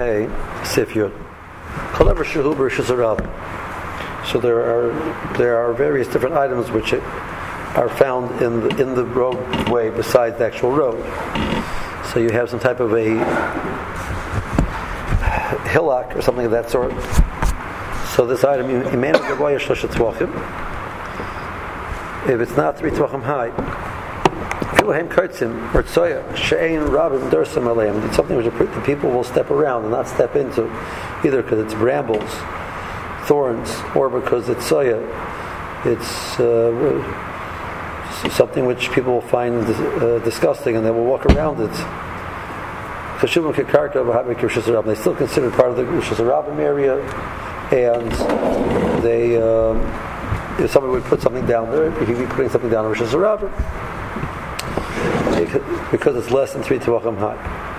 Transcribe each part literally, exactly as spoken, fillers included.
Hey, Sif Yud. Kalever Shehu B'Rishus Harabim. So there are there are various different items which are found in the, in the roadway besides the actual road. So you have some type of a hillock or something of that sort. So this item, if it's not three tvachim high, it's something which the people will step around and not step into, either because it's brambles, thorns, or because it's soya. It's uh, something which people will find uh, disgusting and they will walk around it. They still consider part of the Rishus Harabim area, and they, um, if somebody would put something down there, he'd be putting something down in Rishus Harabim because it's less than three tvachim high.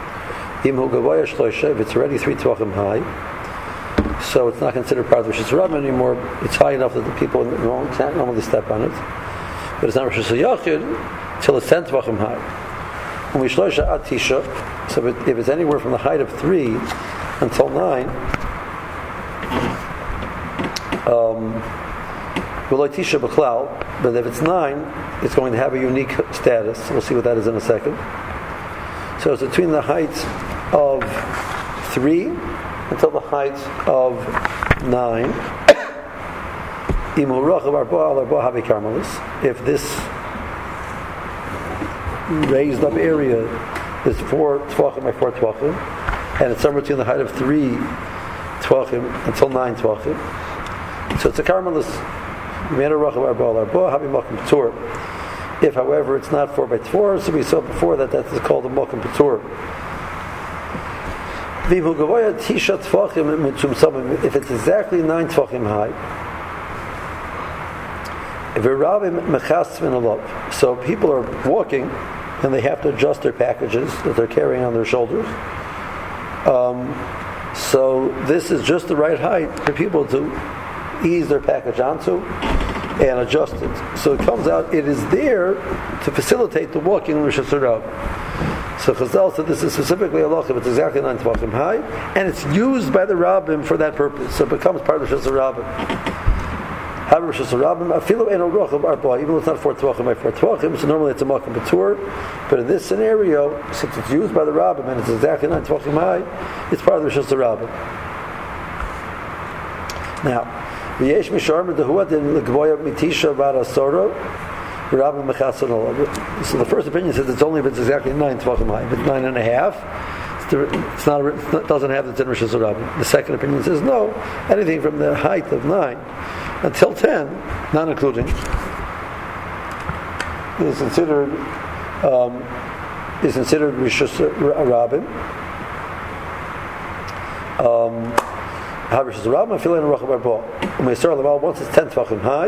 If it's already three tvachim high, so it's not considered part of the Rishus Harabim anymore. It's high enough that the people can't normally step on it, but it's not Rishus Yachid till it's ten tvachim high. When we shloisha ad tisha, so if it's anywhere from the height of three until nine, um, tisha b'chlal, but if it's nine, it's going to have a unique status. We'll see what that is in a second. So it's between the heights of three until the height of nine. If this raised up area is four tvachim by four tvachim, and it's somewhere between the height of three tvachim until nine tvachim, so it's a karmelis. If, however, it's not four by four, so we saw before that that is called a mokum patur. If it's exactly nine tvachim high, so people are walking and they have to adjust their packages that they're carrying on their shoulders. Um, so this is just the right height for people to ease their package onto and adjust it. So it comes out, it is there to facilitate the walking in Rishus Harabim. So Chazal said this is specifically a halacha, it's exactly nine tvachim high, and it's used by the Rabbim for that purpose. So it becomes part of Rishus Harabim. However, Rishus Harabim, afilu ein rochav arba, even though it's not four tvachim by four tvachim, so normally it's a makom patur. But in this scenario, since it's used by the Rabbim and it's exactly nine tvachim high, it's part of the Rishus Harabim. Now, v'yesh misharm dehuat in l'gvoya mitisha bar asoro, Rabbim mechasan olav. So the first opinion says it's only if it's exactly nine tvachim high. If it's nine and a half, it's not. It doesn't have the ten Rishus Harabim. The second opinion says no. Anything from the height of nine until ten, not including, is considered um, is considered Rishus Harabim. Um, Rishus Harabim, I feel in Rochav Arba. Once it's ten tvachim high,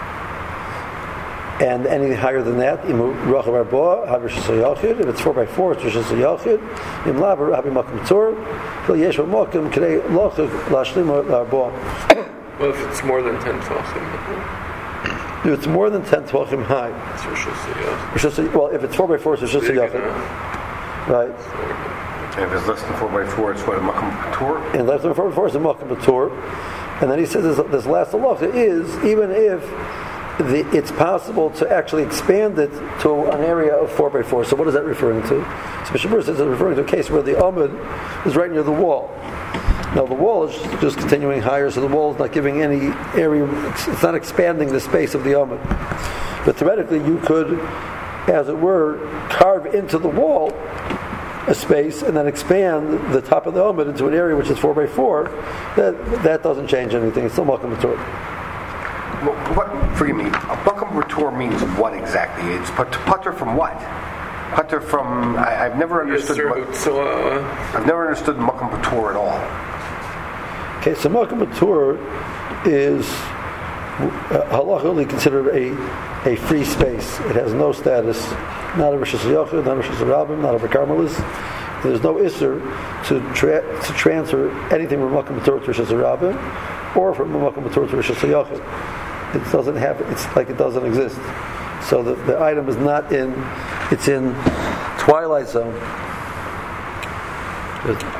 and anything higher than that, Rochav Arba, Rishus Yachid. If it's four by four, it's Rishus Yachid. Im Laber Rabbi Makom Tzur. Fil Yesh Makom K'dei Lochav Lashlim Arba. Well, if it's more than ten tvachim, if it's more than ten tvachim high, it's Rishus Yachid. Well, if it's four by four, it's Rishus Yachid. Right. And if it's less than four by four, it's what, a makom patur? And less than four by four is a makom patur. And then he says this, this last halacha is even if the, it's possible to actually expand it to an area of four by four. So what is that referring to? So Mishabur says it's referring to a case where the amud is right near the wall. Now the wall is just continuing higher, so the wall is not giving any area, it's not expanding the space of the amud. But theoretically you could, as it were, carve into the wall a space and then expand the top of the helmet into an area which is four by four. That that doesn't change anything. It's still makom patur. Well, what? Forgive me. A makom patur means what exactly? It's patur from what? Patur from. I, I've never understood. Yes, sir, what, uh, I've never understood makom patur at all. Okay, so makom patur is uh, halachically considered a a free space. It has no status. Not a Rishus Yachid, not a Rishus Harabim, not a Karmelis. There's no isser to tra- to transfer anything from Makom Patur to Rishus Harabim or from Makom Patur to Rishus Yachid. It doesn't have. It's like it doesn't exist. So the, the item is not in. It's in twilight zone.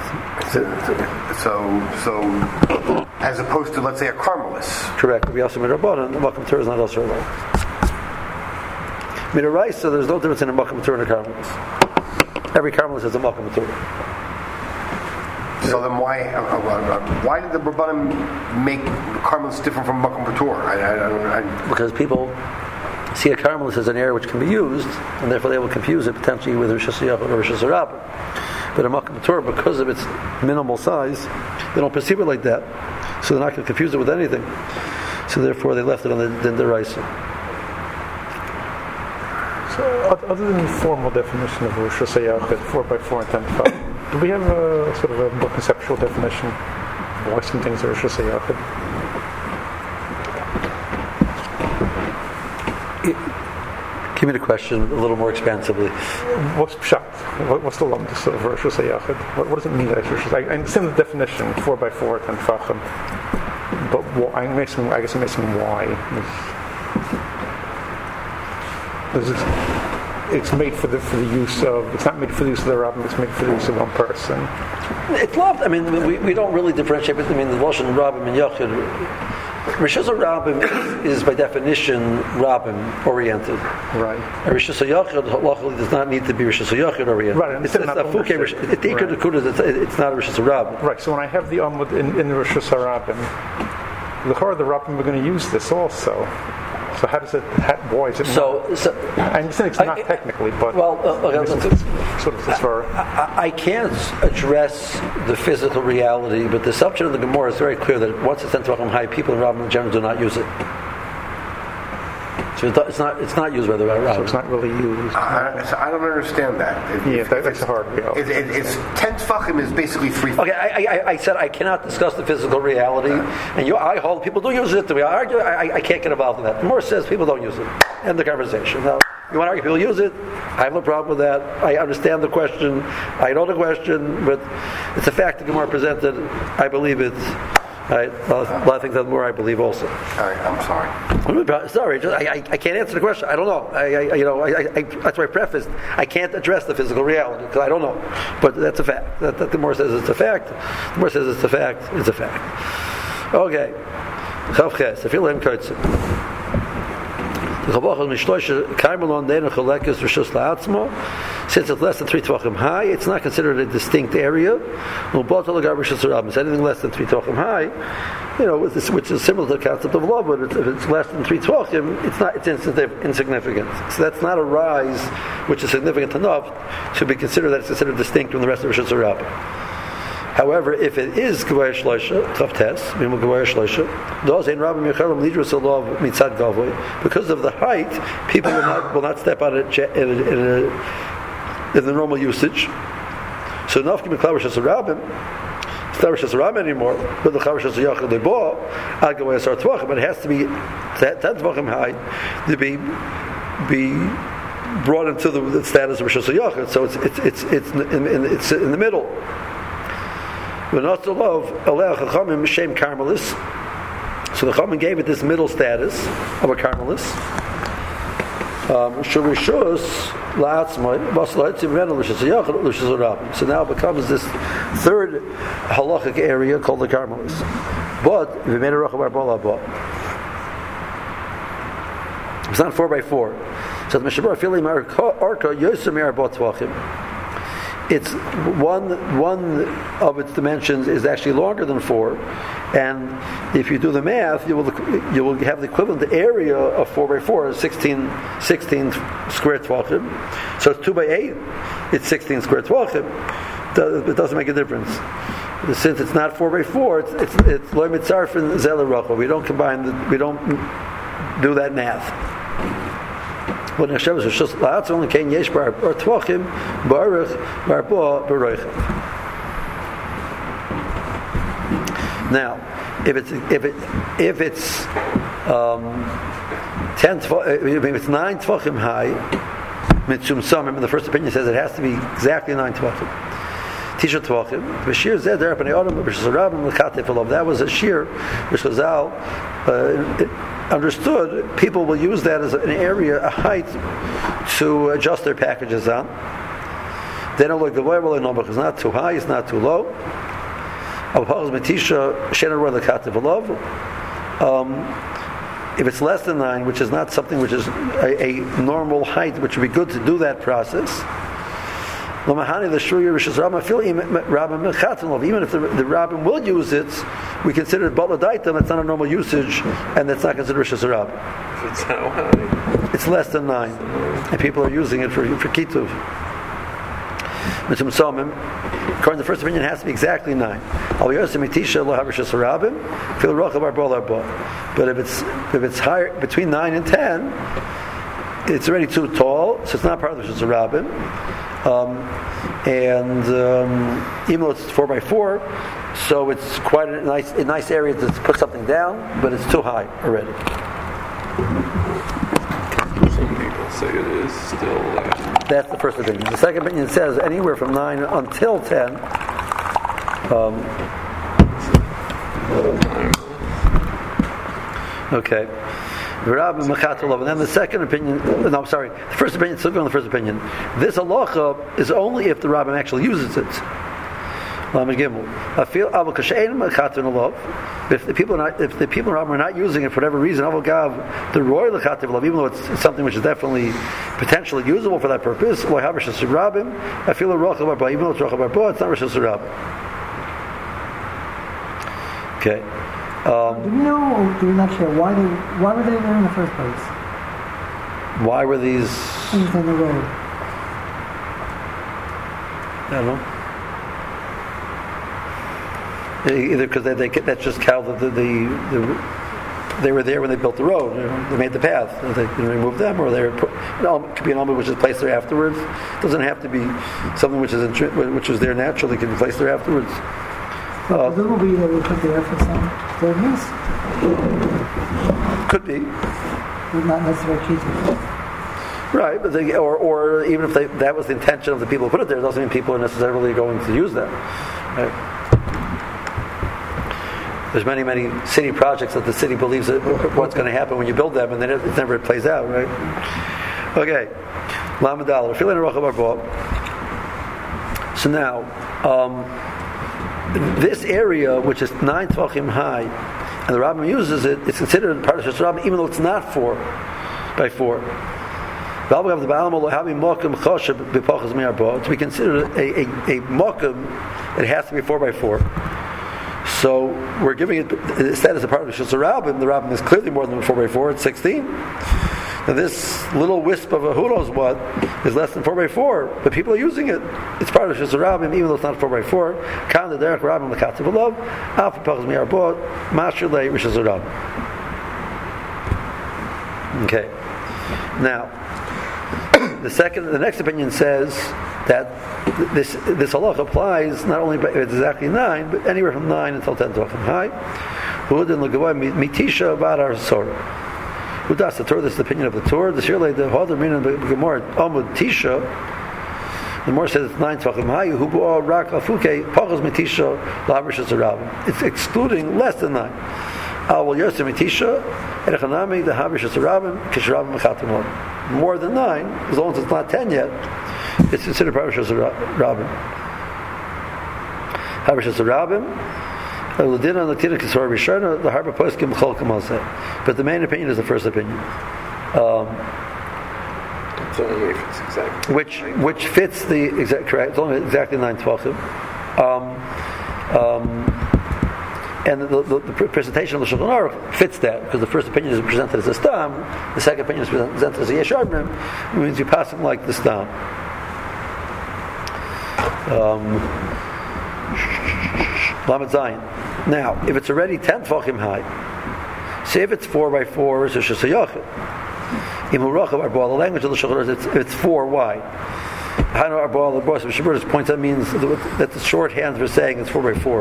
So, so, so, as opposed to, let's say, a Carmelist. Correct. We also made a Rabbanan, the Makam Torah is not also allowed. Midaraisa, so there's no difference in a Makam Torah and a Carmelist. Every Carmelist has a Makam Torah. So then why uh, uh, why did the Rabbanim make the Carmelists different from Makam Torah? I, I, I don't I, Because people see a Carmelist as an area which can be used, and therefore they will confuse it potentially with Rosh Hashanah or Rosh Hashanah. But a Makam Torah, because of its minimal size, they don't perceive it like that. So they're not going to confuse it with anything. So therefore they left it on the Dindaraisa. So other than the formal definition of Rosh Hashanah, four by four and ten by five, do we have a sort of a more conceptual definition of why some things are Rosh Hashanah? Give me the question a little more expansively. What's pshat? What, what's the lumdus of Rosh Hashanah? What, what does it mean that it's Rosh Hashanah? I understand the definition, four by four, ten fachim, but what, I'm missing, I guess I'm missing why. It's, it's made for the for the use of. It's not made for the use of the rabbin. It's made for the use of one person. It's loved. I mean, we, we don't really differentiate between the Lashon Rabbim and Yachid. Rosh Hashanah is, is by definition Rabbim oriented. Right. And Rosh Hashanah luckily does not need to be Rosh Hashanah oriented. Right. It's, it's not Fuke. It's, it's not a Rosh Hashanah. Right. So when I have the Amud in, in the Rosh Hashanah, the Chor, the Rabbim are going to use this also. So how does it? How, why is it? So, not, so I understand it's not I, technically, but well, uh, okay, it's, it's sort of as far. I, I can't address the physical reality, but the assumption of the Gemara is very clear that once it's sent to Achim High, people in Rabbim in general do not use it. So it's not it's not used by the Rabbim. So it's not really used. I, so I don't understand that. It, yeah, that, that's a hard reality. It, it, it's ten tefachim is basically three. Okay, I, I, I said I cannot discuss the physical reality, and you, I hold people do use it. We argue. I, I can't get involved in that. The Gemara says people don't use it. End the conversation. Now, you want to argue people use it? I have no problem with that. I understand the question. I know the question, but it's a fact the Gemara presented. I believe it. Right. Well, a lot of things that more I believe also. All right, I'm sorry. Sorry, just, I, I, I can't answer the question. I don't know. I, I you know, I, I, that's why I prefaced. I can't address the physical reality because I don't know. But that's a fact. That, that the more says it's a fact. The more says it's a fact. It's a fact. Okay. Chavches. I feel him kurtzim. Since it's less than three tvachim high, it's not considered a distinct area. Anything less than three tvachim high, you know, which is similar to the concept of love, but if it's less than three tvachim, it's not. It's insignificant. So that's not a rise which is significant enough to be considered that it's considered distinct from the rest of Rosh Hashanah. However, if it is Gevaya Shloisha, Chavtes, Mimul Gevaya Shloisha, those in Rabbi Yecharim Lidrus Olav Mitzad Gavoy, because of the height, people will not will not step on it in, in, in, a, in the normal usage. So Nafkim Klavish Hasarabim, Klavish Hasarabim anymore, but the Klavish Hasayachim Lebo, Ad Gevaya Sar Tvachim, but it has to be ten Tvachim high to be be brought into the, the status of Rosh Hashanah. So it's it's it's it's in, in, it's in the middle. But not to love Aleh Chachamim Shem Carmelis. So the Chachamim gave it this middle status of a Carmelis. Shurishus La'atzmai Baslaitzi Mena L'Shasayach L'Shasarabim. So now it becomes this third halachic area called the Carmelis. But if it made a Rachav Arba Laba, it's not four by four. So the Mishabur Filim Arka Yosem Arba Tvachim. It's one one of its dimensions is actually longer than four, and if you do the math, you will you will have the equivalent area of four by four, sixteen, sixteen square tvachim. So it's two by eight, it's sixteen square tvachim. It doesn't make a difference since it's not four by four. It's it's it's loy mitzarf and zeleracha. We don't combine the, we don't do that math. When Hashem is just lots only can yesh bar or tvachim baruch bar ba baruch. Now, if it's if it if it's um, ten, if it's nine tvachim high, mitzum samim. In the first opinion says it has to be exactly nine tvachim. Tisha tvachim. B'shir zed der b'nei adam b'shazarabim l'katei felav. That was a shir which Chazal uh, understood. People will use that as an area, a height, to adjust their packages on. Then it's not too high, it's not too low. Um, if it's less than nine, which is not something which is a, a normal height, which would be good to do that process. Even if the, the rabbin will use it, we consider it baladaitam. That's not a normal usage, and that's not considered rishus harabim. It's how high? It's less than nine, and people are using it for for kituv. According to the first opinion, it has to be exactly nine. But if it's if it's higher between nine and ten, it's already too tall, so it's not part of the Rishus Harabim. Um, and um, even though it's four by four, so it's quite a nice a nice area to put something down, but it's too high already. Some people say it is still. Uh, That's the first opinion. The second opinion says anywhere from nine until ten. Um, okay. And then the second opinion, no, I'm sorry, the first opinion, still going on the first opinion. This halacha is only if the rabbin actually uses it. If the people are not, if the people are not using it for whatever reason, even though it's something which is definitely potentially usable for that purpose, I feel a rocha barba, even though it's rocha barba, it's not rishus harabim. Okay. Um, do we know, or do we not share why they why were they there in the first place? Why were these things on the road? I don't know. Either because they, they that's just how the the, the the they were there when they built the road. You know, they made the path. They you know, removed them, or they were put, no, it could be an element which is placed there afterwards. It doesn't have to be something which is which is there naturally. Can be placed there afterwards. Uh, Presumably they would put the efforts on their knees. Could be. But not necessarily cheating. Right, but they, or or even if they, that was the intention of the people who put it there, it doesn't mean people are necessarily going to use that. Right? There's many, many city projects that the city believes that what's going to happen when you build them, and then it, it never plays out, right? Okay. So now, um, this area, which is nine tvachim high, and the rabbin uses it, it's considered part of Rishus Harabim, even though it's not four by four. To be considered a, a, a mokum, it has to be four by four. So we're giving it the status of part of Rishus Harabim. The rabbin is clearly more than four by four. It's sixteen. Now this little wisp of a who knows what is less than four by four, but people are using it. It's part of Rishus Harabim, even though it's not four by four. Kan the derech rabbin l'kativ alav alpha pachas mi'arbot masher le Rishus Harabim. Okay. Now the second, the next opinion says that this this halacha applies not only by it's exactly nine, but anywhere from nine until ten tvachim high. Hudin l'gavoy mitisha bar arsor. Who does the Torah? This is the opinion of the Torah. The Shirley the Hodar Minan Gemara Amud Tisha. The more says it's nine tvachim high. Who bo rak afuke pachos mitisha lavrishus harabim. It's excluding less than nine. Al wal yosem mitisha erchanami the havrishus harabim kishrabim mechatimon. More than nine, as long as it's not ten yet, it's considered part of Rishus Harabim. Rishus Harabim. The harbor poskim but the main opinion is the first opinion, um, it's only if it's exactly which which fits the exact correct. It's only exactly nine tvachim, um, um, and the, the, the presentation of the Shulchan Aruch fits that because the first opinion is presented as a stam, the second opinion is presented as a yesh arbim. It means you pass them like the stam. Um, Lamed Zayin. Now, if it's already ten tvachim high, say if it's four by four, it's a Rishus Hayachid. In Murachav Arba, the language of the Shulchan Aruch, it's, it's four wide. Hano Arba, the boss of Shabbos points out means that the shorthand for saying it's four by four.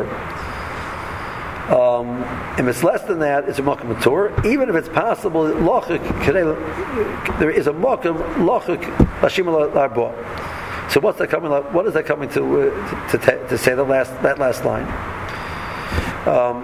Um, if it's less than that, it's a Makam Matur. Even if it's possible, Lachik, there is a Makam Lachik Lashim Arba. So what's that coming? What is that coming to uh, to, to, to say the last that last line? Um,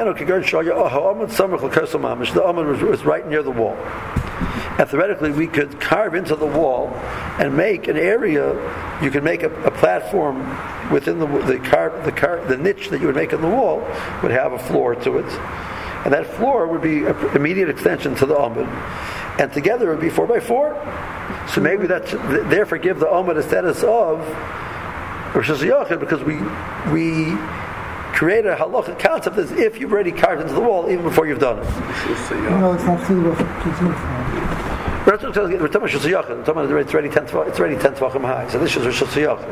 the Amud was right near the wall. And theoretically, we could carve into the wall and make an area. You can make a, a platform within the the car, the car, the niche that you would make in the wall would have a floor to it, and that floor would be an immediate extension to the Amud, and together it would be four by four. So maybe that therefore give the Amud a status of Rosh Hashanah because we we create a halachic concept as if you've already carved into the wall even before you've done it. No, it's not suitable for Kitzur. We're talking about Rosh Hashanah. We're talking about it's already ten. It's already ten tvachim high. So this is Rosh Hashanah.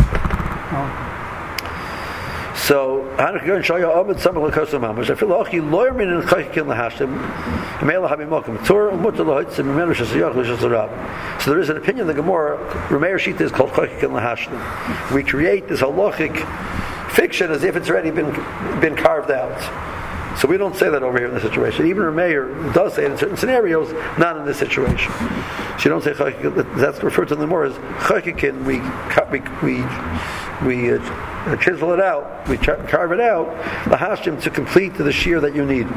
So Hanukkah and Shaya Amud Samach Lekosam Mamash. I feel like he loyermin and chayikin lahashim. Mela habimokim Torah umutar lahotzim mimenu shasiyach l'shasarab. So there is an opinion. The Gemara Rameir Shita is called chayikin lahashim. We create this halachic fiction as if it's already been been carved out. So we don't say that over here in this situation. Even Rameir does say it in certain scenarios, not in this situation. So you don't say chayikin. That's referred to in the Gemara as chayikin. We we we we. Uh, chisel it out, we ch- carve it out, the hashim to complete the shear that you need.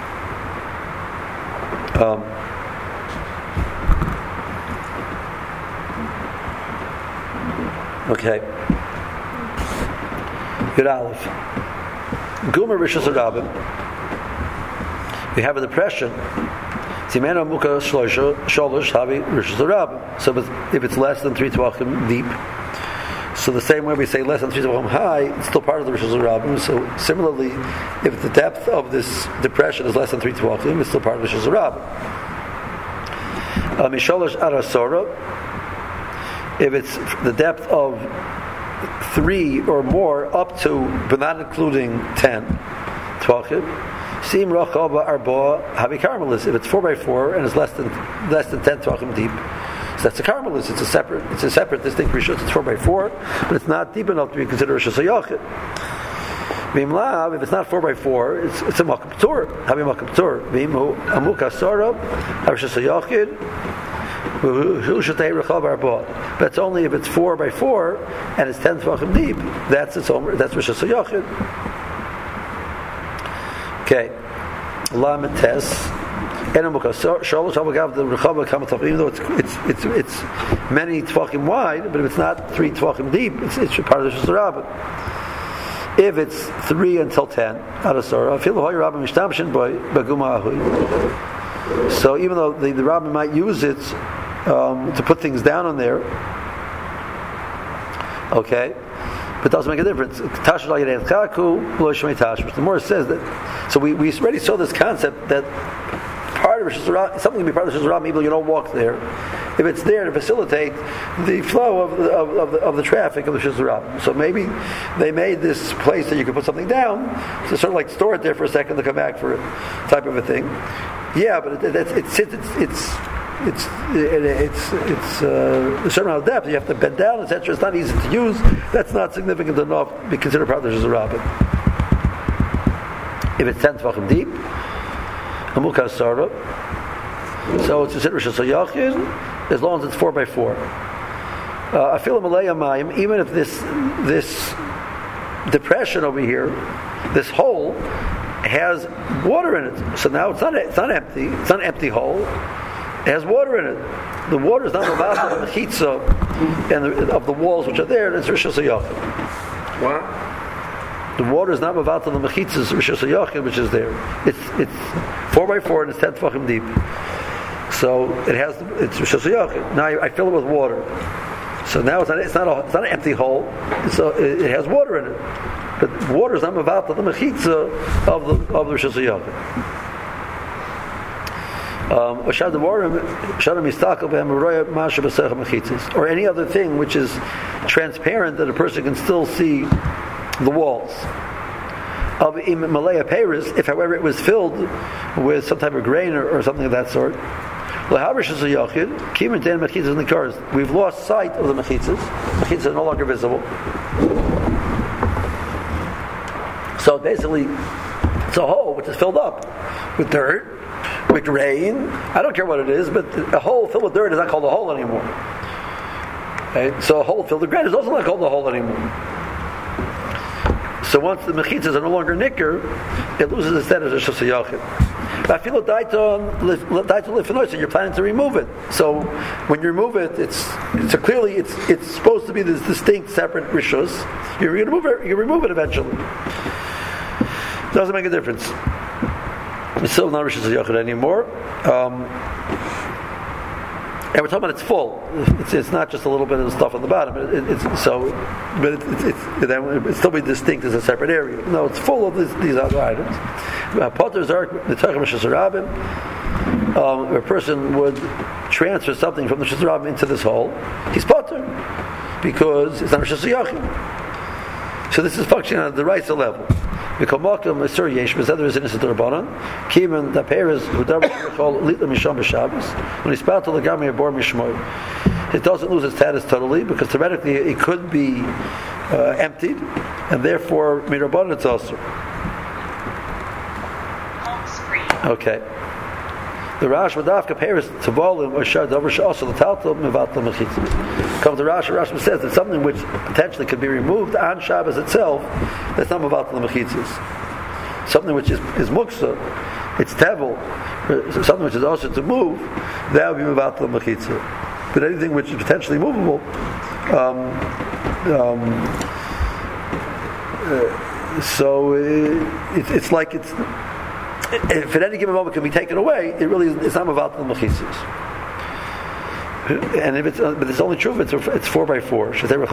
Um, okay. Good Aleph. Gomer Rishus Harabim. We have a depression. Simena Muka Sholosh Havi Rishus Harabim. So if it's less than three tvachim deep, so the same way we say less than three tvachim high, it's still part of the Rishus Harabim. So similarly, if the depth of this depression is less than three tvachim, it's still part of the Rishus Harabim. Misholosh Arasora, if it's the depth of three or more up to, but not including ten tvachim, Sim Rachaba Arba Havi Carmelis. If it's four by four and it's less than less than ten tvachim deep, so that's a Carmelis. It's a separate, it's a separate distinct rishus. It's four by four, but it's not deep enough to be considered Rishus Hayachid. V'imlav, if it's not four by four, it's it's a Makam P'tur. Havi Makam P'tur. V'imhu Amuk Asara Rishus Hayachid. But it's only if it's four by four and it's ten tvachim deep. That's its own. That's Rishus Hayachid. Okay. Lamed Tes. Even though it's it's it's it's many tvachim wide, but if it's not three tvachim deep, it's it's part of the Rishus Harabim. If it's three until ten, Adasara, feel the Rabbi Mishtamshin by Baguma Ahui. So even though the, the Rabbi might use it um, to put things down on there, okay, but it doesn't make a difference. The Gemara says that. So we, we already saw this concept that part of Rishus Harabim, something can be part of Rishus Harabim, even though you don't walk there, if it's there to facilitate the flow of the, of, of the, of the traffic of the Rishus Harabim. So maybe they made this place that you could put something down to sort of like store it there for a second to come back for it, type of a thing. Yeah, but it, it, it's it's it's it's it's it's, it's uh, a certain amount of depth. You have to bend down, et cetera. It's not easy to use. That's not significant enough to be considered part of the Rishus Harabim. If it's ten tvachim deep, Amukah Sarah, so it's considered Rishus Hayachid as long as it's four by four. I feel a Malaya Mayim, even if this this depression over here, this hole, has water in it. So now it's not it's not empty. It's not an empty hole. It has water in it. The water is not the vast of the mechitza and the, of the walls which are there. It's Rishus Hayachid. What? The water is not mavat on the mechitzas Rishus Hayachid, which is there. It's it's four by four and it's ten tvachim deep. So it has it's Rishus Hayachid. Now I, I fill it with water. So now it's not it's not a, it's not an empty hole. So it, it has water in it. But water is not mavat on the mechitza of the of the Rishus Hayachid. Um, or any other thing which is transparent that a person can still see the walls of Malaya Paris, if however it was filled with some type of grain or, or something of that sort. We've lost sight of the mechitzas. Mechitzas are no longer visible. So basically, it's a hole which is filled up with dirt, with grain. I don't care what it is, but a hole filled with dirt is not called a hole anymore. Right? So a hole filled with grain is also not called a hole anymore. So once the mechitzas are no longer nicker, it loses its status as Rishus Hayachid. I feel daito lifanoisa. You're planning to remove it. So when you remove it, it's so clearly it's it's supposed to be this distinct, separate rishus. You're going to remove it. You remove it eventually. Doesn't make a difference. It's still not rishus yachid anymore. Um, And we're talking about it's full. It's, it's not just a little bit of stuff on the bottom. It, it, it's so, but it, it, it's it, it still be distinct as a separate area. No, it's full of this, these other items. Potters are the Tachim Shesarabim. A person would transfer something from the Shesarabim into this hole. He's potter because it's not a Shesayachim. So this is functioning at the Raisa level. When he spouted the Lagami Bor Mishmoy, it doesn't lose its status totally because theoretically it could be uh, emptied, and therefore Mirabanan it's also. Okay. The Rash Madafka Paris Tavalim or Shar Dover also the Taltal Mivatla Mechitzis. Come to Rash, Rash says that something which potentially could be removed on Shabbos itself, that's not Mivatla Mechitzis. Something which is, is Muksa, it's Tevel, something which is also to move, that would be Mivatla Mechitzis. But anything which is potentially movable, um, um, uh, so uh, it, it's like it's. If at any given moment it can be taken away, it really is, it's not about the mechitzis. And if it's, uh, but it's only true if it's, it's four by four. Even though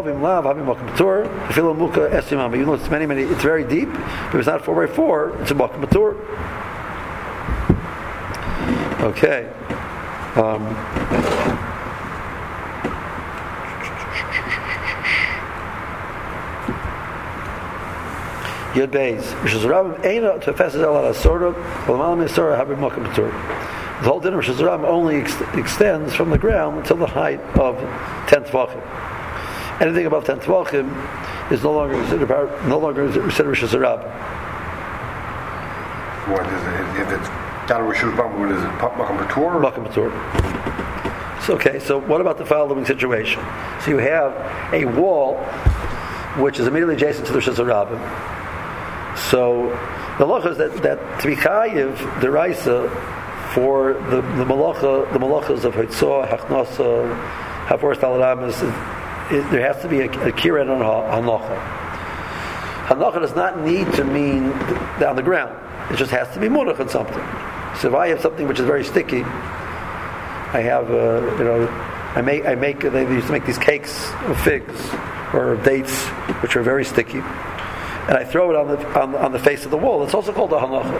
it's many, many, it's very deep. But if it's not four by four, it's a makom patur. Okay. Um, Yud Beis. Rishus Rabbim Eina Tefesses El HaSorah V'Lamal Mesorah Habib Makom Patur. The whole din of Rishus Rabbim only ex- extends from the ground until the height of ten tvachim. Anything above ten tvachim is no longer considered no longer considered Rishus Rabbim. What is it? If it's down to Rishus Rabbim, what is it? Makom Patur? Makom Patur. So okay. So what about the following situation? So you have a wall which is immediately adjacent to the Rishus Rabbim. So the halacha is that, that to be chayiv deraisa for the the malacha the malachas of hitzah, hachnasa, havoras talaramas, there has to be a, a kirat on hanacha. Hanacha does not need to mean on the ground; it just has to be munach on something. So if I have something which is very sticky, I have uh, you know I make I make they used to make these cakes of figs or of dates which are very sticky. And I throw it on the on, on the face of the wall. It's also called a hanacha.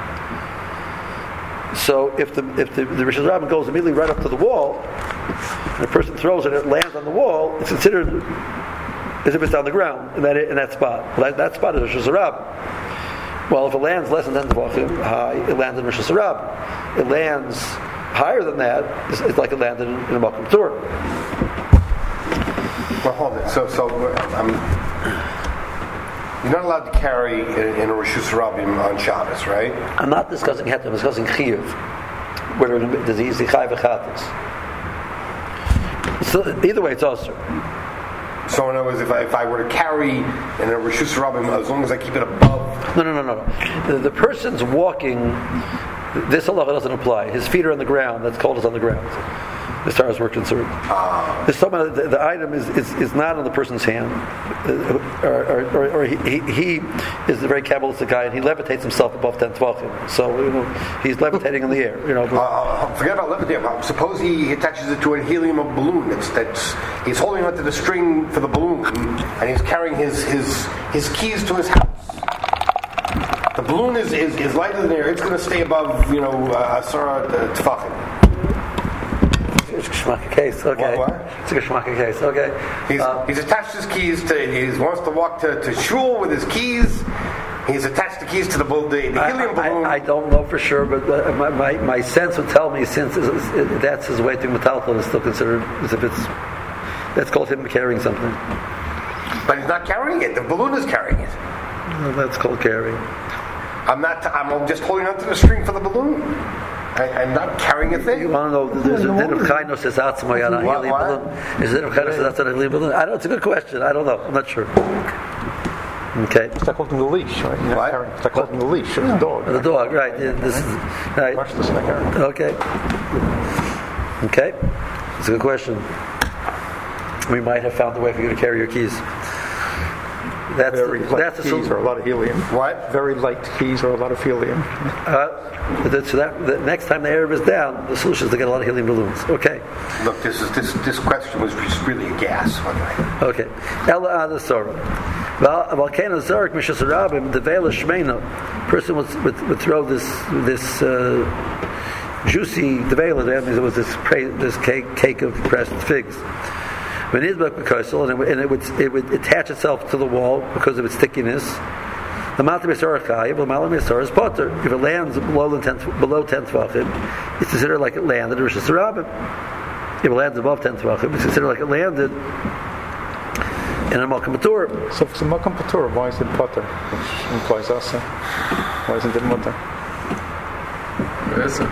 So if the if the, the Rishus Rabbim goes immediately right up to the wall, and the person throws it and it lands on the wall, it's considered as if it's on the ground in that in that spot. That, that spot is Rishus Rabbim. Well, if it lands less than ten tvachim high, it lands in Rishus Rabbim. It lands higher than that, it's, it's like it landed in, in a makom patur. Well, hold it. So so I'm. Um, You're not allowed to carry in, in a Rishus Rabbim on Shabbos, right? I'm not discussing heter, I'm discussing chiyuv, whether there's easy chayv v'chatas. So either way, it's also. So in other words, if I, if I were to carry in a Rishus Rabbim, as long as I keep it above. No, no, no, no. The, the person's walking. This halacha doesn't apply. His feet are on the ground. That's called as on the ground. As far as we're concerned, uh, this the, the item is, is, is not on the person's hand, or, or, or, or he, he, he is a very Kabbalistic guy, and he levitates himself above ten tvachim. So you know, he's levitating in the air. You know, uh, forget about levitating. Suppose he attaches it to a helium balloon. That's, that's he's holding onto the string for the balloon, and he's carrying his his, his keys to his house. The balloon is, is, is lighter than air. It's going to stay above, you know, uh, asara tefachim. It's a geschmacka case, okay. What, what? It's a geschmacka case, okay. He's, uh, he's attached his keys to. He wants to walk to, to shul with his keys. He's attached the keys to the, the, the helium I, balloon. I, I don't know for sure, but uh, my, my my sense would tell me since it's, it, that's his way to metaltal is still considered as if it's that's called him carrying something. But he's not carrying it. The balloon is carrying it. Well, that's called carrying. I'm not. I'm just holding onto the string for the balloon. I, I'm not carrying a thing. You want to know? There's a din of chaynos says atzmai on a helium balloon. Is a din of chaynos says on a helium balloon? I don't. It's a good question. I don't know. I'm not sure. Okay. It's like holding the leash, right? You're not What? carrying- It's like holding the leash of the dog. The dog, right? Yeah, this is right. Watch this, like carrying. Okay. Okay. It's a good question. We might have found a way for you to carry your keys. That's Very the, light that's the keys solution. or a lot of helium. What? Very light keys or a lot of helium. Uh, that- so that the next time the Arab is down, the solution is to get a lot of helium balloons. Okay. Look, this is this this question was just really a gas. Okay. Okay. Ella Ada Sorah. Volcano Zarek Mishas Rabim, the Vela Shmeina. Person would, would, would throw this this uh, juicy devela. That means it was this pra- this cake cake of pressed figs. When it and it would, and it would it would attach itself to the wall because of its stickiness. The Malta Mesor Chayiv, the Malta Mesor is potter. If it lands below the ten below ten tvachim, it's considered like it landed in Rosh Hashanah. If it lands above ten tvachim, it's considered like it landed in a Malkam Matur. So if it's a Malkam Patur, why is it Potter? Which implies Asa. Why isn't it Mutter? Where is it?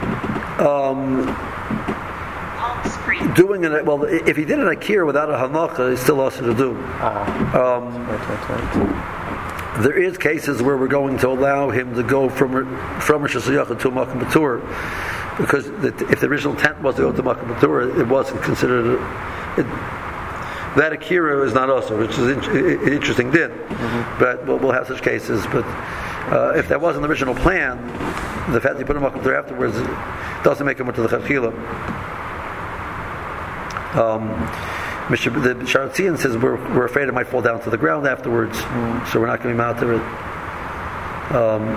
Doing it well, if he did an akir without a hanacha, it's still also to do. Ah. Um, Right, right, right. There is cases where we're going to allow him to go from from Rosh Hashanah to Malkam Matur, because the, if the original intent was to go to Malkam Matur, it wasn't considered. It, that akira is not also, which is an in, interesting din. Mm-hmm. But we'll, we'll have such cases. But uh, if that wasn't the original plan, the fact that you put him Malkam Matur afterwards doesn't make him into the Chachila. Um, Mister The Sharatzian says we're, we're afraid it might fall down to the ground afterwards, mm. so we're not going to be mad to it. Um,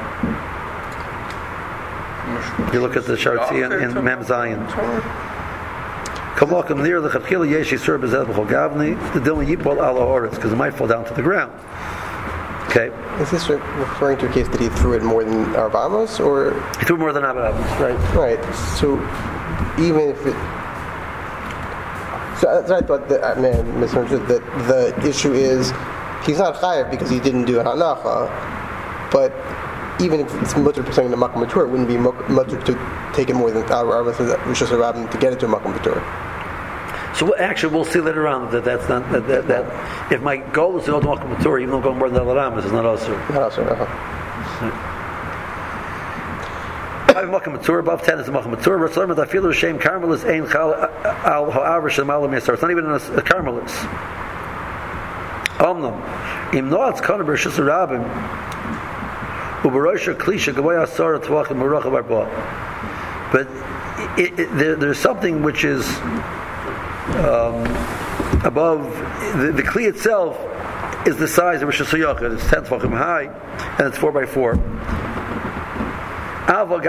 you look at the Sharatzian in Mem Zion. Come on, come near the Chachila Yeshi Sur Bezed B'Chol Gavni the Dilma Yipol Ala Oretz, because it might fall down to the ground. Okay. Is this re- referring to a case that he threw it more than Arba Amos, or He threw more than Abba Amos, right? right? So even if it So, so I thought that I may have misunderstood that the issue is he's not chayav because he didn't do a hanacha, but even if it's mutter pursuing the makam matur, it wouldn't be mutter to take it more than Arba Rishos Rabbim to get it to a makam matur. So we'll, actually, we'll see later on that that's not that, that, that if my goal is to go to makam matur, even though going more than the Ramas is not also. Not also, uh-huh. Makam Matur above ten is a Makam Matur. Ratzlaim that feel shame Carmelis ein chal al ha'aver shemalam yisar. It's not even a, a Carmelis. Omnam im noatz kana b'rishus rabim u'barosha klisha gavoy asar tvachim u'rachav arba. But it, it, there, there's something which is um, above the, the kli itself is the size of Rishus Hayachid. It's ten tvachim high and it's four by four. So, and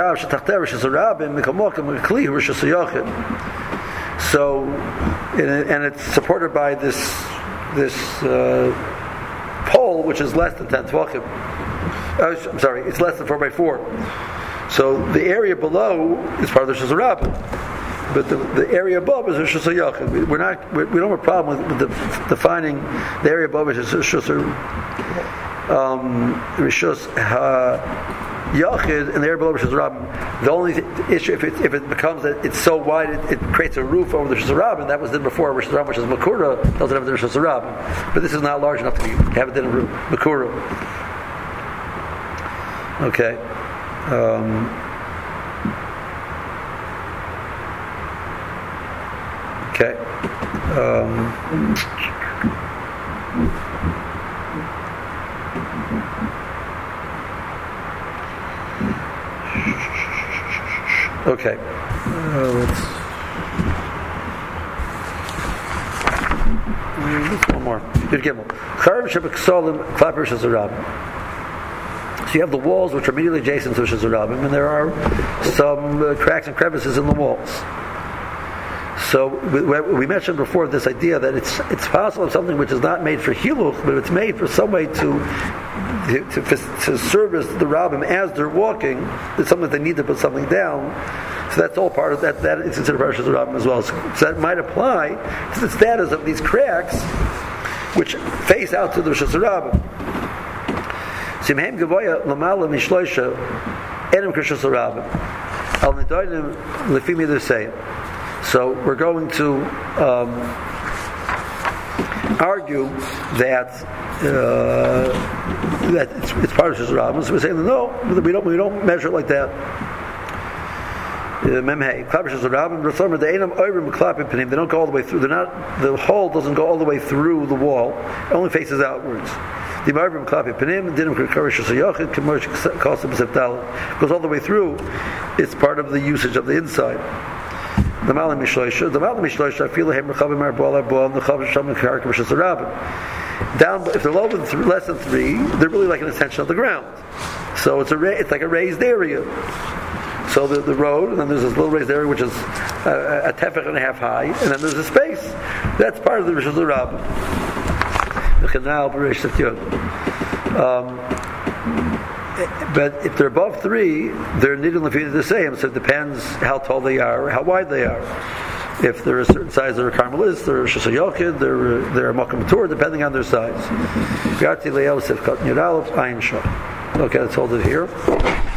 it's supported by this this uh, pole, which is less than ten tvachim. Uh, I'm sorry, it's less than four by four. So the area below is part of the Rishus Rabbim, but the, the area above is Rishus Hayachid. We're not we, we don't have a problem with, with the, defining the area above is Rishus um, Rishus Ha. Yachid and the air below Rishus Rabbim. The only th- issue, if it, if it becomes that it's so wide, it, it creates a roof over the Rishus Rabbim. That was done before Rishus Rabbim, which is Makura, doesn't have the Rishus Rabbim. But this is not large enough to have it in a roof. Makura. Okay. Um, okay. Um, Okay. Uh, let's. Just one more. Good Gimel. So you have the walls which are immediately adjacent to Rishus Rabbim, and there are some uh, cracks and crevices in the walls. So we, we mentioned before this idea that it's it's possible something which is not made for hiluch, but it's made for some way to to, to, to service the rabbim as they're walking. It's something they need to put something down. So that's all part of that. That is considered part of the rabbim as well. So, so that might apply to the status of these cracks, which face out to the Rishus Rabbim. Simhem gavoya lamala mishloisha enem Rishus Rabbim al nedoinim lefim either say. So we're going to um, argue that uh, that it's, it's part of Shus Rabbim. So we're saying no, we don't we don't measure it like that. Memhei, Klapper Shus Rabbim, Rathomer, the Einam Oivrim Klapim Panim. They don't go all the way through. They're not. The hole doesn't go all the way through the wall. It only faces outwards. The Oivrim Klapim Panim, Dinim Kekarish Shus Yochid, Kemosh Kosim Septal goes all the way through. It's part of the usage of the inside. The Malam Mishloisha, the Malam Mishloisha, I feel like Merchavim Arbol Arbol, the Chav Shem Karakav Shus Rabbim. Down, if they're lower than th- less than three, they're really like an extension of the ground. So it's a ra- it's like a raised area. So the, the road, and then there's this little raised area which is uh, a tefach and a half high, and then there's a space. That's part of the Rishus Rabbim. The canal, um, but if they're above three, they're needed lefida the same. So it depends how tall they are, how wide they are. If they're a certain size, they're a Carmelist, they're a Shus Yochid, they're they're a Makam Tur, depending on their size. Okay, let's hold it here.